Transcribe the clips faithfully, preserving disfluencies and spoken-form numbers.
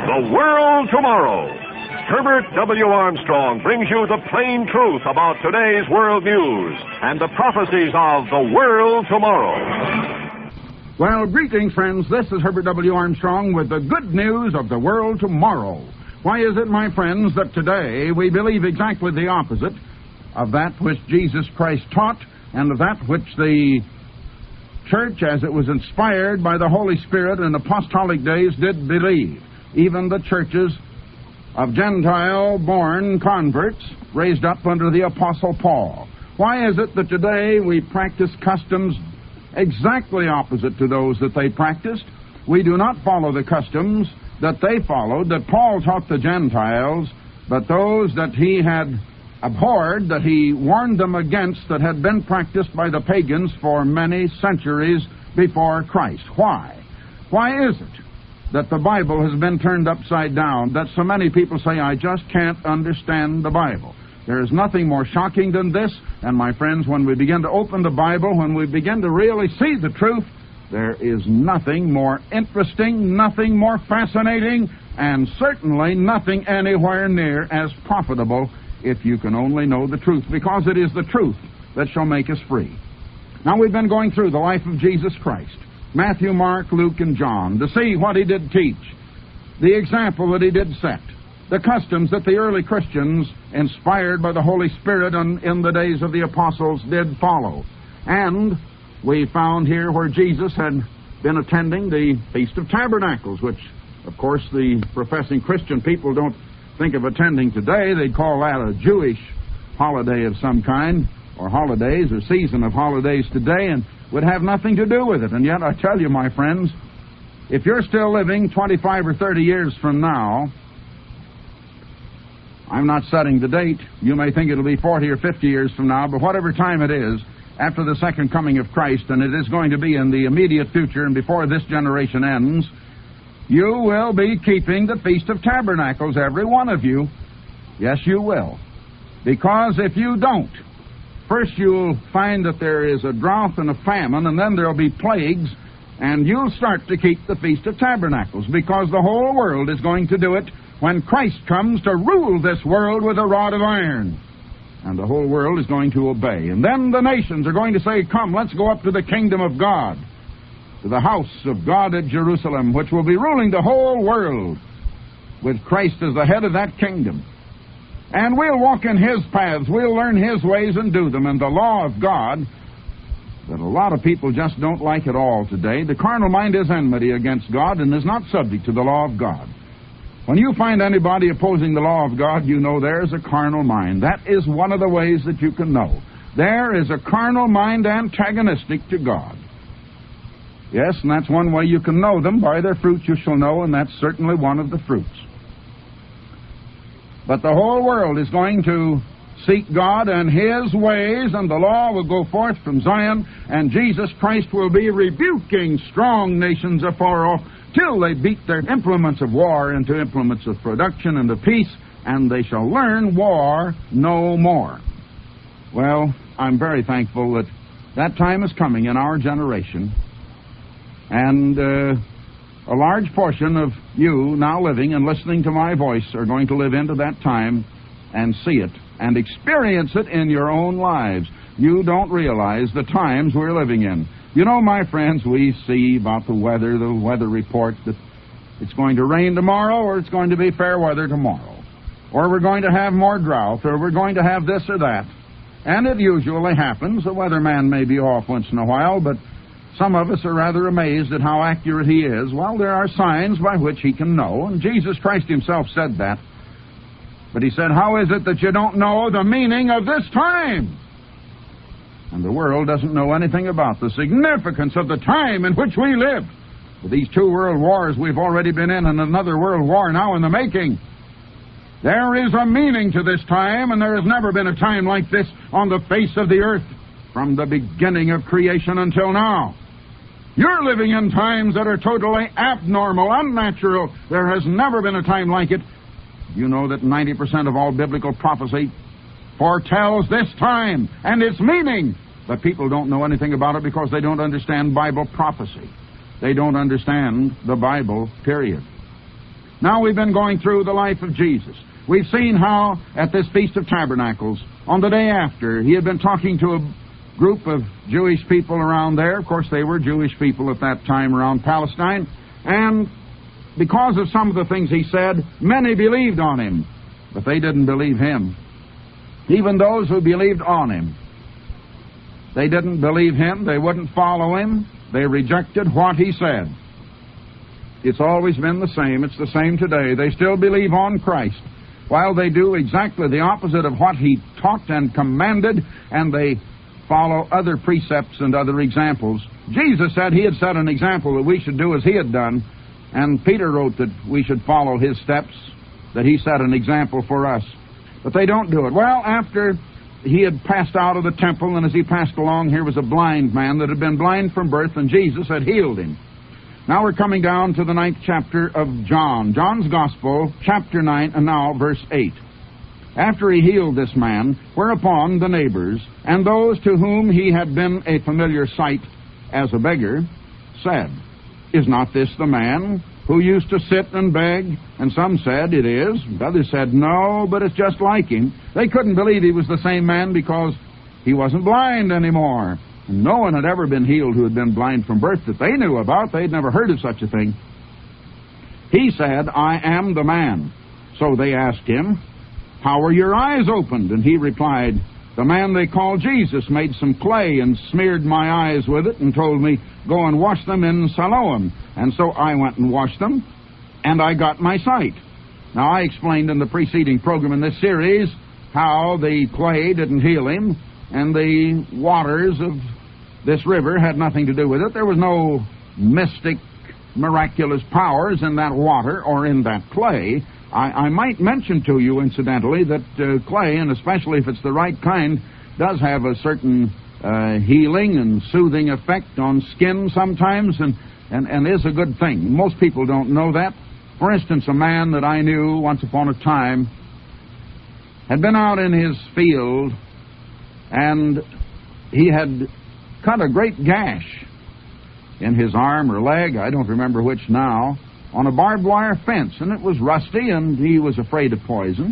The World Tomorrow. Herbert W. Armstrong brings you the plain truth about today's world news and the prophecies of the world tomorrow. Well, greetings, friends. This is Herbert W. Armstrong with the good news of the world tomorrow. Why is it, my friends, that today we believe exactly the opposite of that which Jesus Christ taught and of that which the church, as it was inspired by the Holy Spirit in apostolic days, did believe? Even the churches of Gentile-born converts raised up under the Apostle Paul. Why is it that today we practice customs exactly opposite to those that they practiced? We do not follow the customs that they followed, that Paul taught the Gentiles, but those that he had abhorred, that he warned them against, that had been practiced by the pagans for many centuries before Christ. Why? Why is it that the Bible has been turned upside down, that so many people say, I just can't understand the Bible? There is nothing more shocking than this, and my friends, when we begin to open the Bible, when we begin to really see the truth, there is nothing more interesting, nothing more fascinating, and certainly nothing anywhere near as profitable if you can only know the truth, because it is the truth that shall make us free. Now, we've been going through the life of Jesus Christ, Matthew, Mark, Luke, and John, to see what he did teach, the example that he did set, the customs that the early Christians, inspired by the Holy Spirit in, in the days of the apostles, did follow. And we found here where Jesus had been attending the Feast of Tabernacles, which, of course, the professing Christian people don't think of attending today. They call that a Jewish holiday of some kind, or holidays, or season of holidays today, and would have nothing to do with it. And yet, I tell you, my friends, if you're still living twenty-five or thirty years from now, I'm not setting the date. You may think it'll be forty or fifty years from now, but whatever time it is, after the second coming of Christ, and it is going to be in the immediate future and before this generation ends, you will be keeping the Feast of Tabernacles, every one of you. Yes, you will. Because if you don't, first you'll find that there is a drought and a famine, and then there'll be plagues, and you'll start to keep the Feast of Tabernacles, because the whole world is going to do it when Christ comes to rule this world with a rod of iron. And the whole world is going to obey. And then the nations are going to say, come, let's go up to the kingdom of God, to the house of God at Jerusalem, which will be ruling the whole world with Christ as the head of that kingdom. And we'll walk in His paths, we'll learn His ways and do them. And the law of God, that a lot of people just don't like at all today, the carnal mind is enmity against God and is not subject to the law of God. When you find anybody opposing the law of God, you know there's a carnal mind. That is one of the ways that you can know. There is a carnal mind antagonistic to God. Yes, and that's one way you can know them. By their fruits you shall know, and that's certainly one of the fruits. But the whole world is going to seek God and His ways, and the law will go forth from Zion, and Jesus Christ will be rebuking strong nations afar off till they beat their implements of war into implements of production and of peace, and they shall learn war no more. Well, I'm very thankful that that time is coming in our generation, and uh, a large portion of you now living and listening to my voice are going to live into that time and see it and experience it in your own lives. You don't realize the times we're living in. You know, my friends, we see about the weather, the weather report, that it's going to rain tomorrow, or it's going to be fair weather tomorrow, or we're going to have more drought, or we're going to have this or that. And it usually happens. The weatherman may be off once in a while, but some of us are rather amazed at how accurate he is. Well, there are signs by which he can know, and Jesus Christ Himself said that. But He said, how is it that you don't know the meaning of this time? And the world doesn't know anything about the significance of the time in which we live. With these two world wars we've already been in, and another world war now in the making. There is a meaning to this time, and there has never been a time like this on the face of the earth from the beginning of creation until now. You're living in times that are totally abnormal, unnatural. There has never been a time like it. You know that ninety percent of all biblical prophecy foretells this time and its meaning. But people don't know anything about it because they don't understand Bible prophecy. They don't understand the Bible, period. Now we've been going through the life of Jesus. We've seen how at this Feast of Tabernacles, on the day after, he had been talking to a group of Jewish people around there. Of course, they were Jewish people at that time around Palestine. And because of some of the things he said, many believed on him. But they didn't believe him. Even those who believed on him. They didn't believe him. They wouldn't follow him. They rejected what he said. It's always been the same. It's the same today. They still believe on Christ, while they do exactly the opposite of what he taught and commanded, and they follow other precepts and other examples. Jesus said he had set an example that we should do as he had done, and Peter wrote that we should follow his steps, that he set an example for us. But they don't do it. Well, after he had passed out of the temple, and as he passed along, here was a blind man that had been blind from birth, and Jesus had healed him. Now we're coming down to the ninth chapter of John. John's Gospel, chapter nine, and now verse eight. After he healed this man, whereupon the neighbors, and those to whom he had been a familiar sight as a beggar, said, Is not this the man who used to sit and beg? And some said, It is. Others said, No, but it's just like him. They couldn't believe he was the same man because he wasn't blind anymore. And no one had ever been healed who had been blind from birth that they knew about. They'd never heard of such a thing. He said, I am the man. So they asked him, How were your eyes opened? And he replied, The man they call Jesus made some clay and smeared my eyes with it and told me, Go and wash them in Siloam. And so I went and washed them, and I got my sight. Now, I explained in the preceding program in this series how the clay didn't heal him, and the waters of this river had nothing to do with it. There was no mystic, miraculous powers in that water or in that clay. I, I might mention to you, incidentally, that uh, clay, and especially if it's the right kind, does have a certain uh, healing and soothing effect on skin sometimes, and, and, and is a good thing. Most people don't know that. For instance, a man that I knew once upon a time had been out in his field, and he had cut a great gash in his arm or leg, I don't remember which now, on a barbed wire fence, and it was rusty, and he was afraid of poison,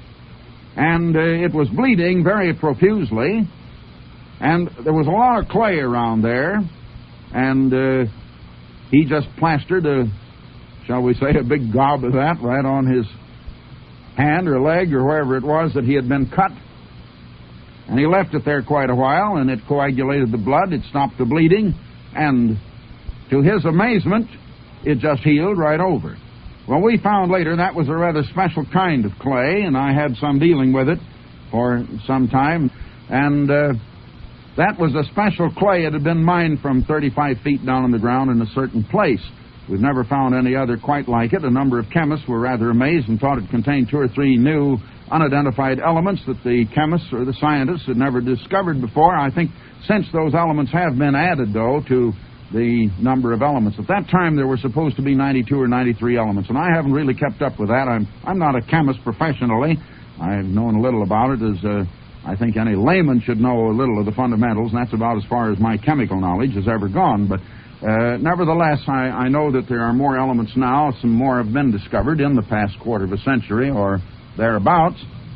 and uh, it was bleeding very profusely, and there was a lot of clay around there, and uh, he just plastered a, shall we say, a big gob of that right on his hand or leg or wherever it was that he had been cut. And he left it there quite a while, and it coagulated the blood, it stopped the bleeding, and to his amazement, it just healed right over. Well, we found later that was a rather special kind of clay, and I had some dealing with it for some time, and uh, that was a special clay. It had been mined from thirty-five feet down on the ground in a certain place. We've never found any other quite like it. A number of chemists were rather amazed and thought it contained two or three new unidentified elements that the chemists or the scientists had never discovered before. I think since those elements have been added, though, to the number of elements. At that time, there were supposed to be ninety-two or ninety-three elements, and I haven't really kept up with that. I'm I'm not a chemist professionally. I've known a little about it, as uh, I think any layman should know a little of the fundamentals, and that's about as far as my chemical knowledge has ever gone. But uh, nevertheless, I, I know that there are more elements now. Some more have been discovered in the past quarter of a century or thereabouts.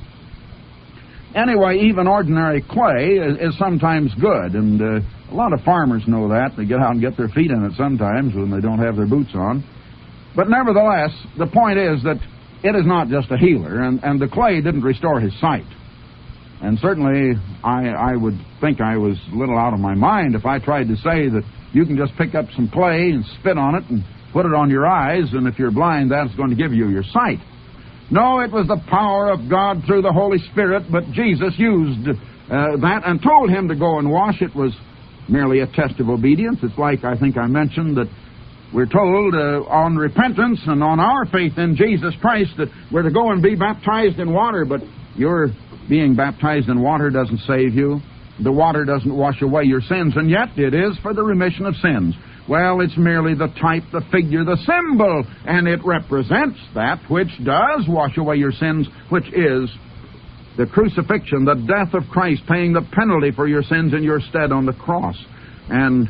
Anyway, even ordinary clay is, is sometimes good, and uh, a lot of farmers know that. They get out and get their feet in it sometimes when they don't have their boots on. But nevertheless, the point is that it is not just a healer, and, and the clay didn't restore his sight. And certainly, I, I would think I was a little out of my mind if I tried to say that you can just pick up some clay and spit on it and put it on your eyes, and if you're blind, that's going to give you your sight. No, it was the power of God through the Holy Spirit, but Jesus used uh, that and told him to go and wash. It was merely a test of obedience. It's like, I think I mentioned, that we're told uh, on repentance and on our faith in Jesus Christ that we're to go and be baptized in water, but your being baptized in water doesn't save you. The water doesn't wash away your sins, and yet it is for the remission of sins. Well, it's merely the type, the figure, the symbol, and it represents that which does wash away your sins, which is the crucifixion, the death of Christ, paying the penalty for your sins in your stead on the cross. And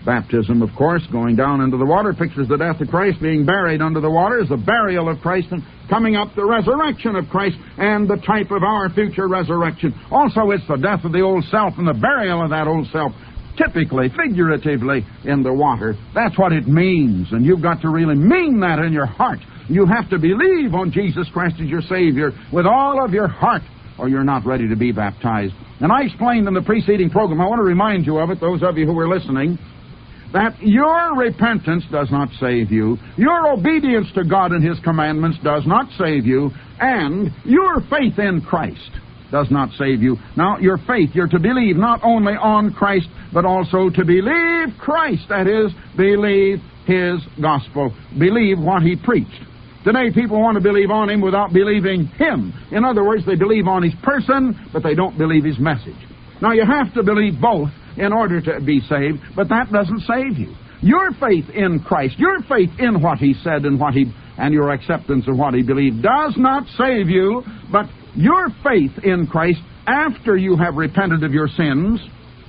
Baptism, of course, going down into the water, pictures the death of Christ. Being buried under the water is the burial of Christ, and coming up, the resurrection of Christ, and the type of our future resurrection. Also, it's the death of the old self and the burial of that old self, typically, figuratively, in the water. That's what it means, and you've got to really mean that in your heart. You have to believe on Jesus Christ as your Savior with all of your heart, or you're not ready to be baptized. And I explained in the preceding program, I want to remind you of it, those of you who are listening, that your repentance does not save you, your obedience to God and His commandments does not save you, and your faith in Christ does not save you. Now, your faith, you're to believe not only on Christ, but also to believe Christ. That is, believe His gospel. Believe what He preached. Today, people want to believe on Him without believing Him. In other words, they believe on His person, but they don't believe His message. Now, you have to believe both in order to be saved, but that doesn't save you. Your faith in Christ, your faith in what He said and what He and your acceptance of what He believed does not save you, but your faith in Christ after you have repented of your sins,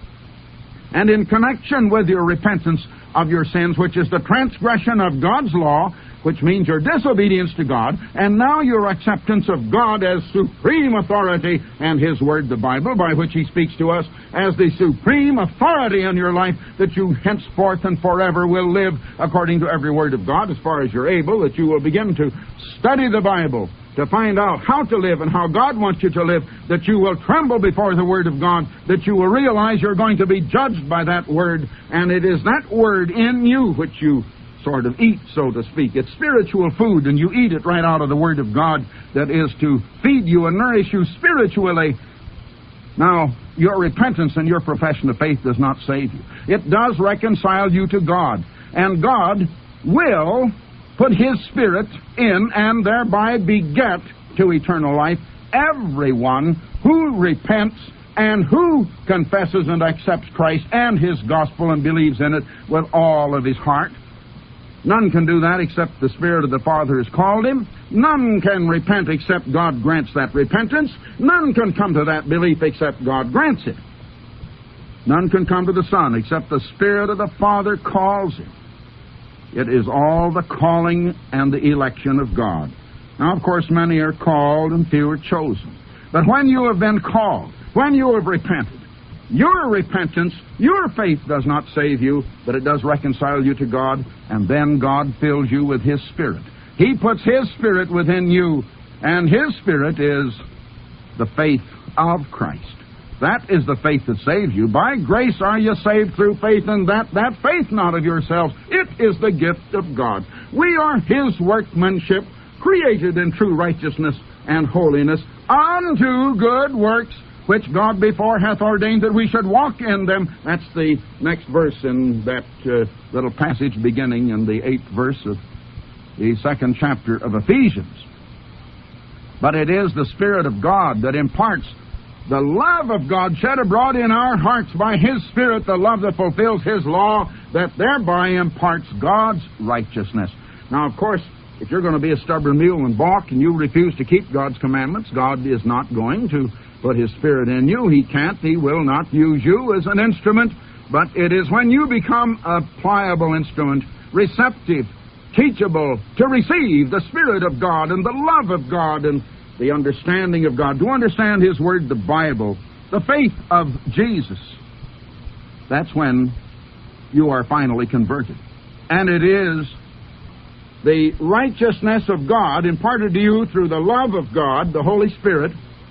and in connection with your repentance of your sins, which is the transgression of God's law, which means your disobedience to God, and now your acceptance of God as supreme authority and His Word, the Bible, by which He speaks to us as the supreme authority in your life, that you henceforth and forever will live according to every word of God as far as you're able, that you will begin to study the Bible to find out how to live and how God wants you to live, that you will tremble before the Word of God, that you will realize you're going to be judged by that Word, and it is that Word in you which you sort of eat, so to speak. It's spiritual food, and you eat it right out of the Word of God that is to feed you and nourish you spiritually. Now, your repentance and your profession of faith does not save you. It does reconcile you to God, and God will put His Spirit in and thereby beget to eternal life everyone who repents and who confesses and accepts Christ and His gospel and believes in it with all of his heart. None can do that except the Spirit of the Father has called him. None can repent except God grants that repentance. None can come to that belief except God grants it. None can come to the Son except the Spirit of the Father calls him. It is all the calling and the election of God. Now, of course, many are called and few are chosen. But when you have been called, when you have repented, your repentance, your faith does not save you, but it does reconcile you to God, and then God fills you with His Spirit. He puts His Spirit within you, and His Spirit is the faith of Christ. That is the faith that saves you. By grace are you saved through faith, and that, that faith not of yourselves. It is the gift of God. We are His workmanship, created in true righteousness and holiness, unto good works, which God before hath ordained that we should walk in them. That's the next verse in that uh, little passage beginning in the eighth verse of the second chapter of Ephesians. But it is the Spirit of God that imparts the love of God shed abroad in our hearts by His Spirit, the love that fulfills His law, that thereby imparts God's righteousness. Now, of course, if you're going to be a stubborn mule and balk and you refuse to keep God's commandments, God is not going to put His Spirit in you. He can't, He will not use you as an instrument, but it is when you become a pliable instrument, receptive, teachable, to receive the Spirit of God and the love of God and the understanding of God, to understand His Word, the Bible, the faith of Jesus. That's when you are finally converted. And it is the righteousness of God imparted to you through the love of God, the Holy Spirit,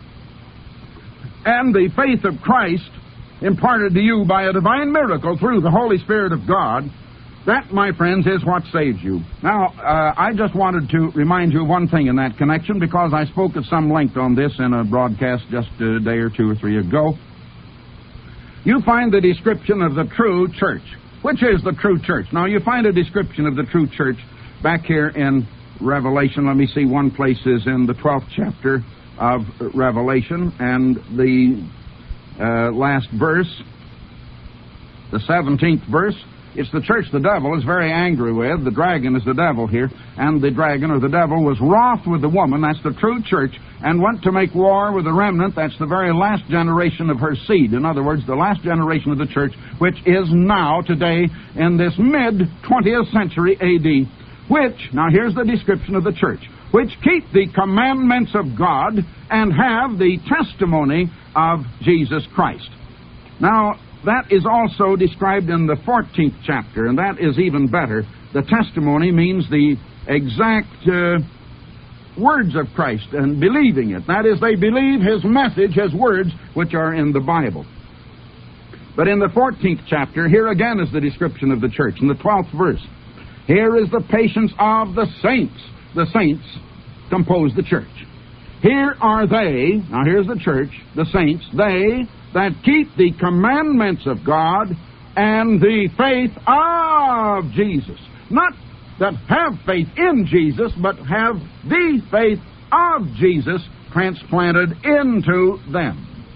and the faith of Christ imparted to you by a divine miracle through the Holy Spirit of God. That, my friends, is what saves you. Now, uh, I just wanted to remind you of one thing in that connection, because I spoke at some length on this in a broadcast just a day or two or three ago. You find the description of the true church. Which is the true church? Now, you find a description of the true church back here in Revelation. Let me see, one place is in the twelfth chapter of Revelation, and the uh, last verse, the seventeenth verse, It's the church the devil is very angry with. The dragon is the devil here. And the dragon, or the devil, was wroth with the woman, that's the true church, and went to make war with the remnant, that's the very last generation of her seed. In other words, the last generation of the church, which is now, today, in this mid-twentieth century A D, which, now here's the description of the church, which keep the commandments of God and have the testimony of Jesus Christ. Now, that is also described in the fourteenth chapter, and that is even better. The testimony means the exact uh, words of Christ and believing it. That is, they believe His message, His words, which are in the Bible. But in the fourteenth chapter, here again is the description of the church, in the twelfth verse. Here is the patience of the saints. The saints compose the church. Here are they, now here's the church, the saints, they that keep the commandments of God and the faith of Jesus. Not that have faith in Jesus, but have the faith of Jesus transplanted into them.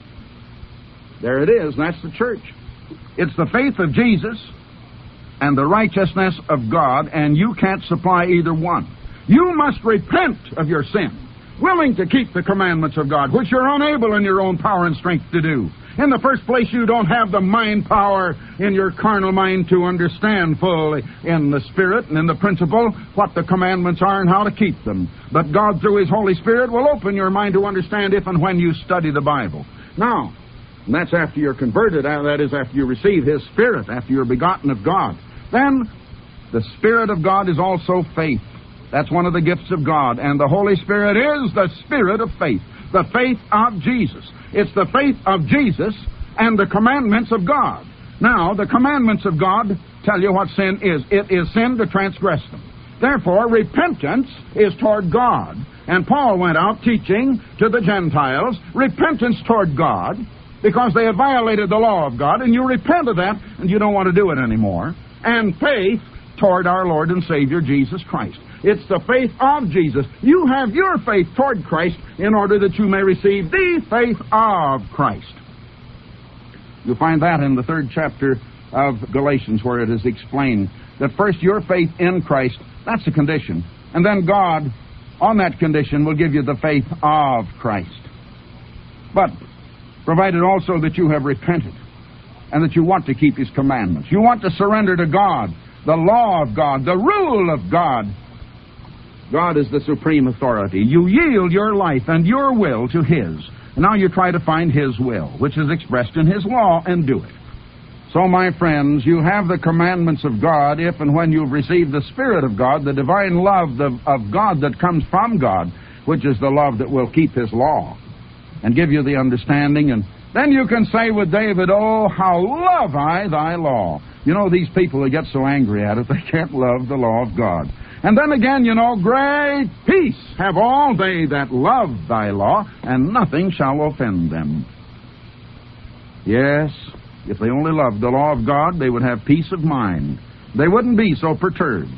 There it is, that's the church. It's the faith of Jesus and the righteousness of God, and you can't supply either one. You must repent of your sin, willing to keep the commandments of God, which you're unable in your own power and strength to do. In the first place, you don't have the mind power in your carnal mind to understand fully in the Spirit and in the principle what the commandments are and how to keep them. But God, through His Holy Spirit, will open your mind to understand if and when you study the Bible. Now, and that's after you're converted, that is, after you receive His Spirit, after you're begotten of God. Then, the Spirit of God is also faith. That's one of the gifts of God. And the Holy Spirit is the Spirit of faith, the faith of Jesus. It's the faith of Jesus and the commandments of God. Now, the commandments of God tell you what sin is. It is sin to transgress them. Therefore, repentance is toward God. And Paul went out teaching to the Gentiles repentance toward God because they had violated the law of God, and you repent of that, and you don't want to do it anymore. And faith toward our Lord and Savior, Jesus Christ. It's the faith of Jesus. You have your faith toward Christ in order that you may receive the faith of Christ. You'll find that in the third chapter of Galatians, where it is explained that first your faith in Christ, that's a condition. And then God, on that condition, will give you the faith of Christ. But provided also that you have repented and that you want to keep His commandments. You want to surrender to God, the law of God, the rule of God. God is the supreme authority. You yield your life and your will to His. And now you try to find His will, which is expressed in His law, and do it. So, my friends, you have the commandments of God if and when you've received the Spirit of God, the divine love of God that comes from God, which is the love that will keep His law and give you the understanding. And then you can say with David, oh, how love I thy law. You know, these people that get so angry at it, they can't love the law of God. And then again, you know, great peace have all they that love thy law, and nothing shall offend them. Yes, if they only loved the law of God, they would have peace of mind. They wouldn't be so perturbed.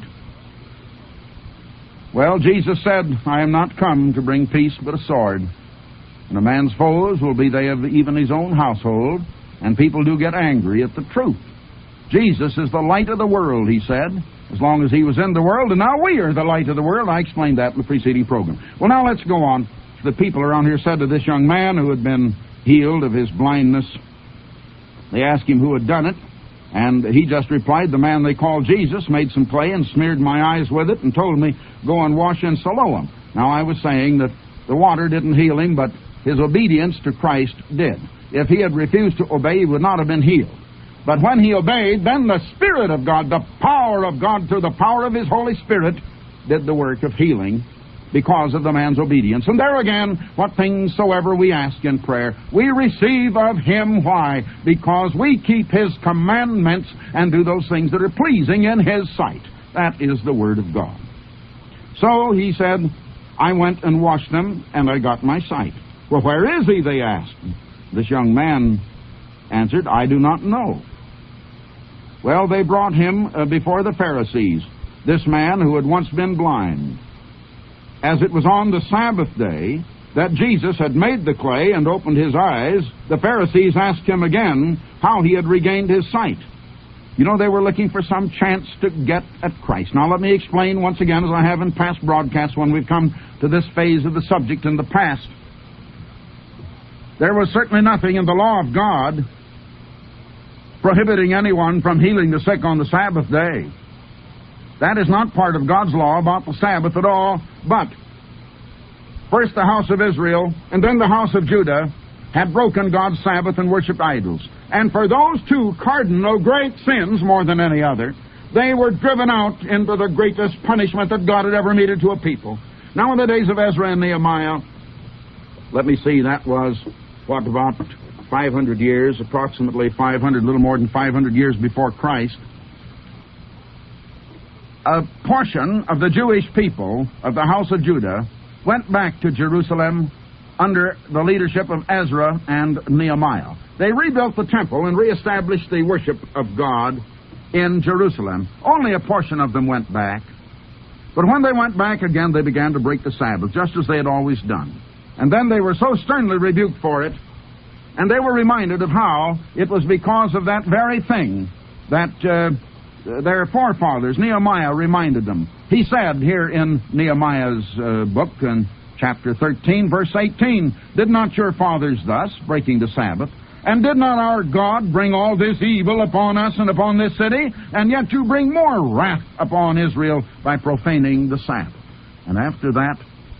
Well, Jesus said, I am not come to bring peace but a sword. And a man's foes will be they of even his own household, and people do get angry at the truth. Jesus is the light of the world, He said, as long as He was in the world, and now we are the light of the world. I explained that in the preceding program. Well, now let's go on. The people around here said to this young man who had been healed of his blindness, they asked him who had done it, and he just replied, the man they called Jesus made some clay and smeared my eyes with it and told me, go and wash in Siloam. Now, I was saying that the water didn't heal him, but his obedience to Christ did. If he had refused to obey, he would not have been healed. But when he obeyed, then the Spirit of God, the power of God through the power of His Holy Spirit, did the work of healing because of the man's obedience. And there again, what things soever we ask in prayer, we receive of Him. Why? Because we keep His commandments and do those things that are pleasing in His sight. That is the Word of God. So he said, I went and washed them, and I got my sight. Well, where is he? They asked. This young man answered, I do not know. Well, they brought him uh, before the Pharisees, this man who had once been blind. As it was on the Sabbath day that Jesus had made the clay and opened his eyes, the Pharisees asked him again how he had regained his sight. You know, they were looking for some chance to get at Christ. Now, let me explain once again, as I have in past broadcasts when we've come to this phase of the subject in the past. There was certainly nothing in the law of God prohibiting anyone from healing the sick on the Sabbath day. That is not part of God's law about the Sabbath at all. But first the house of Israel and then the house of Judah had broken God's Sabbath and worshipped idols. And for those two cardinal great sins, more than any other, they were driven out into the greatest punishment that God had ever meted to a people. Now in the days of Ezra and Nehemiah, let me see, that was, what, about five hundred years, approximately five hundred, a little more than five hundred years before Christ. A portion of the Jewish people of the house of Judah went back to Jerusalem under the leadership of Ezra and Nehemiah. They rebuilt the temple and reestablished the worship of God in Jerusalem. Only a portion of them went back. But when they went back again, they began to break the Sabbath, just as they had always done. And then they were so sternly rebuked for it, and they were reminded of how it was because of that very thing that uh, their forefathers, Nehemiah, reminded them. He said here in Nehemiah's uh, book, in chapter thirteen, verse eighteen, "Did not your fathers thus, breaking the Sabbath, and did not our God bring all this evil upon us and upon this city, and yet to bring more wrath upon Israel by profaning the Sabbath?" And after that,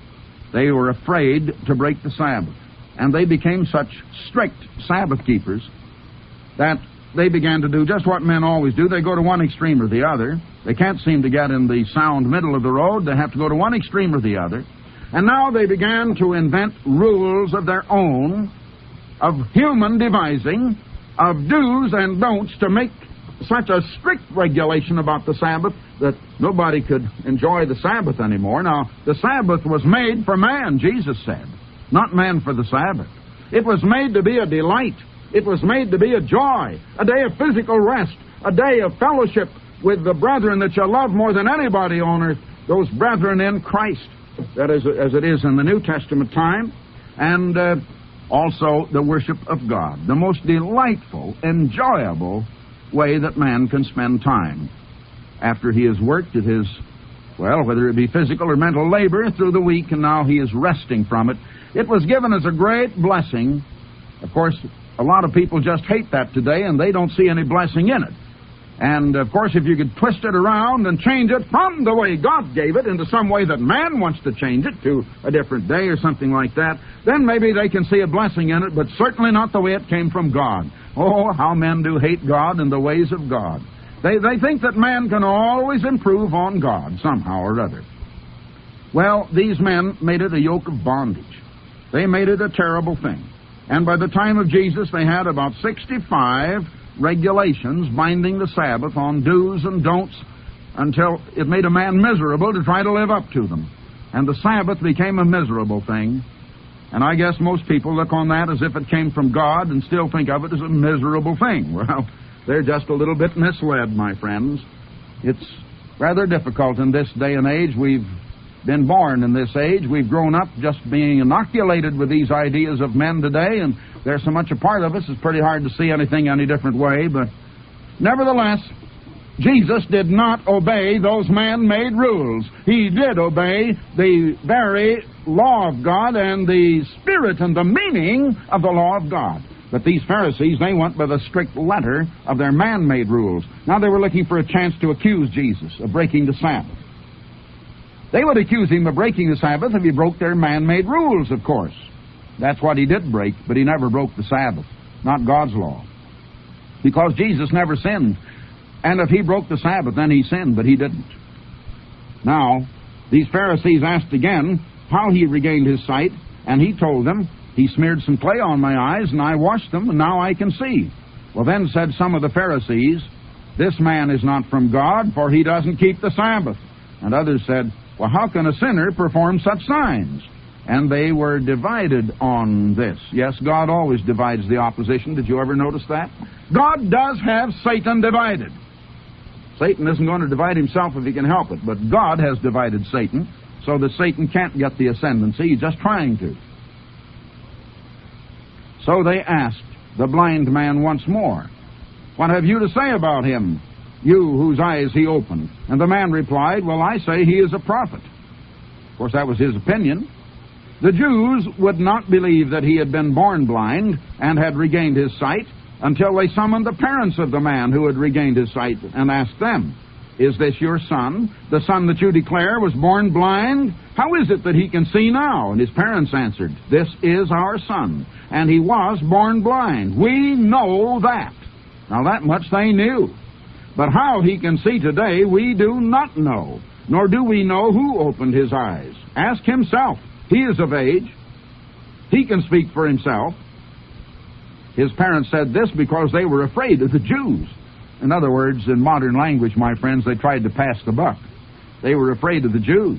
they were afraid to break the Sabbath. And they became such strict Sabbath keepers that they began to do just what men always do. They go to one extreme or the other. They can't seem to get in the sound middle of the road. They have to go to one extreme or the other. And now they began to invent rules of their own, of human devising, of do's and don'ts, to make such a strict regulation about the Sabbath that nobody could enjoy the Sabbath anymore. Now, the Sabbath was made for man, Jesus said, not man for the Sabbath. It was made to be a delight. It was made to be a joy, a day of physical rest, a day of fellowship with the brethren that you love more than anybody on earth, those brethren in Christ, that is, as it is in the New Testament time, and uh, also the worship of God, the most delightful, enjoyable way that man can spend time after he has worked at his, well, whether it be physical or mental labor through the week, and now he is resting from it. It was given as a great blessing. Of course, a lot of people just hate that today, and they don't see any blessing in it. And, of course, if you could twist it around and change it from the way God gave it into some way that man wants to change it to a different day or something like that, then maybe they can see a blessing in it, but certainly not the way it came from God. Oh, how men do hate God and the ways of God. They, they think that man can always improve on God somehow or other. Well, these men made it a yoke of bondage. They made it a terrible thing. And by the time of Jesus, they had about sixty-five regulations binding the Sabbath on do's and don'ts until it made a man miserable to try to live up to them. And the Sabbath became a miserable thing. And I guess most people look on that as if it came from God and still think of it as a miserable thing. Well, they're just a little bit misled, my friends. It's rather difficult in this day and age. We've been born in this age. We've grown up just being inoculated with these ideas of men today, and they're so much a part of us, it's pretty hard to see anything any different way. But nevertheless, Jesus did not obey those man-made rules. He did obey the very law of God and the spirit and the meaning of the law of God. But these Pharisees, they went by the strict letter of their man-made rules. Now they were looking for a chance to accuse Jesus of breaking the Sabbath. They would accuse him of breaking the Sabbath if he broke their man-made rules, of course. That's what he did break, but he never broke the Sabbath, not God's law. Because Jesus never sinned. And if he broke the Sabbath, then he sinned, but he didn't. Now, these Pharisees asked again how he regained his sight, and he told them, "He smeared some clay on my eyes, and I washed them, and now I can see." Well, then said some of the Pharisees, "This man is not from God, for he doesn't keep the Sabbath." And others said, "Well, how can a sinner perform such signs?" And they were divided on this. Yes, God always divides the opposition. Did you ever notice that? God does have Satan divided. Satan isn't going to divide himself if he can help it, but God has divided Satan so that Satan can't get the ascendancy. He's just trying to. So they asked the blind man once more, What have you to say about him, you whose eyes he opened? And the man replied, Well, I say he is a prophet. Of course, that was his opinion. The Jews would not believe that he had been born blind and had regained his sight until they summoned the parents of the man who had regained his sight and asked them, Is this your son, the son that you declare was born blind? How is it that he can see now? And his parents answered, This is our son, and he was born blind. We know that. Now that much they knew. But how he can see today, we do not know, nor do we know who opened his eyes. Ask himself. He is of age. He can speak for himself. His parents said this because they were afraid of the Jews. In other words, in modern language, my friends, they tried to pass the buck. They were afraid of the Jews.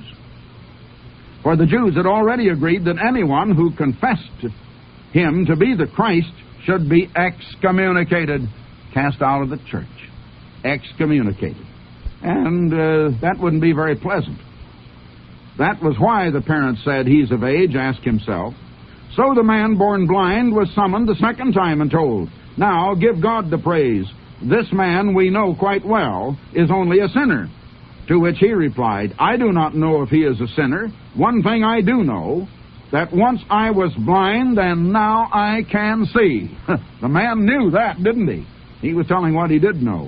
For the Jews had already agreed that anyone who confessed him to be the Christ should be excommunicated, cast out of the church. Excommunicated. And uh, that wouldn't be very pleasant. That was why the parents said, He's of age, ask himself. So the man born blind was summoned the second time and told, Now give God the praise. This man we know quite well is only a sinner. To which he replied, I do not know if he is a sinner. One thing I do know, that once I was blind and now I can see. The man knew that, didn't he? He was telling what he did know.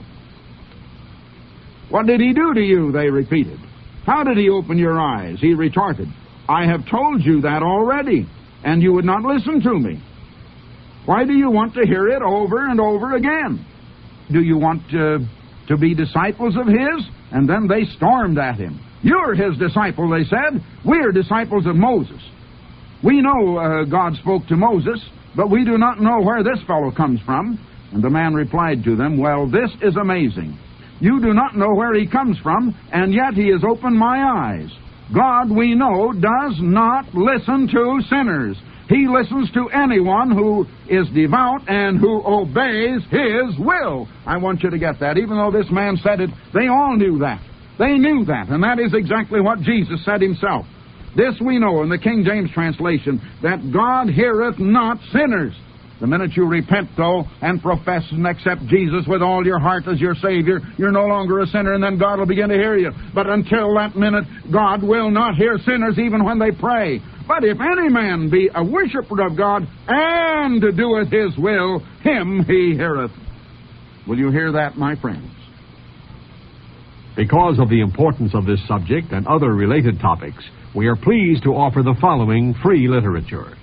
What did he do to you? They repeated. How did he open your eyes? He retorted, I have told you that already, and you would not listen to me. Why do you want to hear it over and over again? Do you want uh, to be disciples of his? And then they stormed at him. You're his disciple, they said. We are disciples of Moses. We know uh, God spoke to Moses, but we do not know where this fellow comes from. And the man replied to them, Well, this is amazing. You do not know where he comes from, and yet he has opened my eyes. God, we know, does not listen to sinners. He listens to anyone who is devout and who obeys his will. I want you to get that. Even though this man said it, they all knew that. They knew that, and that is exactly what Jesus said himself. This we know in the King James translation, that God heareth not sinners. The minute you repent, though, and profess and accept Jesus with all your heart as your Savior, you're no longer a sinner, and then God will begin to hear you. But until that minute, God will not hear sinners even when they pray. But if any man be a worshipper of God, and doeth his will, him he heareth. Will you hear that, my friends? Because of the importance of this subject and other related topics, we are pleased to offer the following free literature.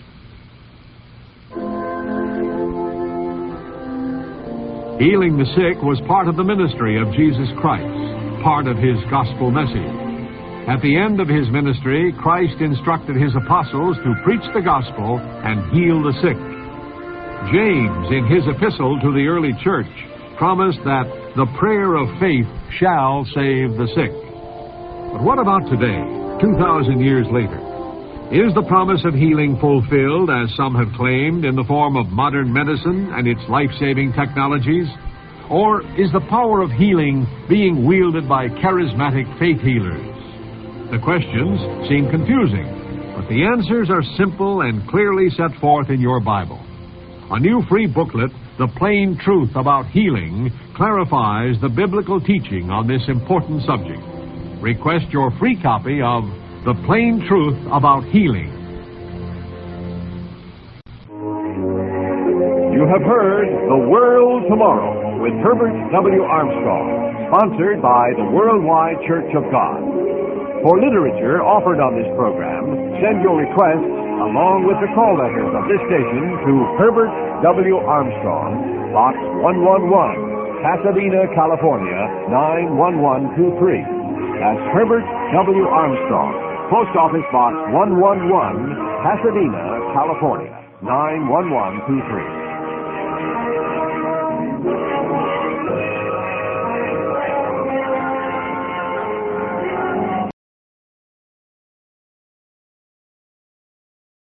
Healing the sick was part of the ministry of Jesus Christ, part of his gospel message. At the end of his ministry, Christ instructed his apostles to preach the gospel and heal the sick. James, in his epistle to the early church, promised that the prayer of faith shall save the sick. But what about today, two thousand years later? Is the promise of healing fulfilled, as some have claimed, in the form of modern medicine and its life-saving technologies? Or is the power of healing being wielded by charismatic faith healers? The questions seem confusing, but the answers are simple and clearly set forth in your Bible. A new free booklet, The Plain Truth About Healing, clarifies the biblical teaching on this important subject. Request your free copy of The Plain Truth About Healing. You have heard The World Tomorrow with Herbert W. Armstrong, sponsored by the Worldwide Church of God. For literature offered on this program, send your requests along with the call letters of this station to Herbert W. Armstrong, Box one one one, Pasadena, California, nine one one two three. That's Herbert W. Armstrong, Post Office Box one one one, Pasadena, California, nine one one two three.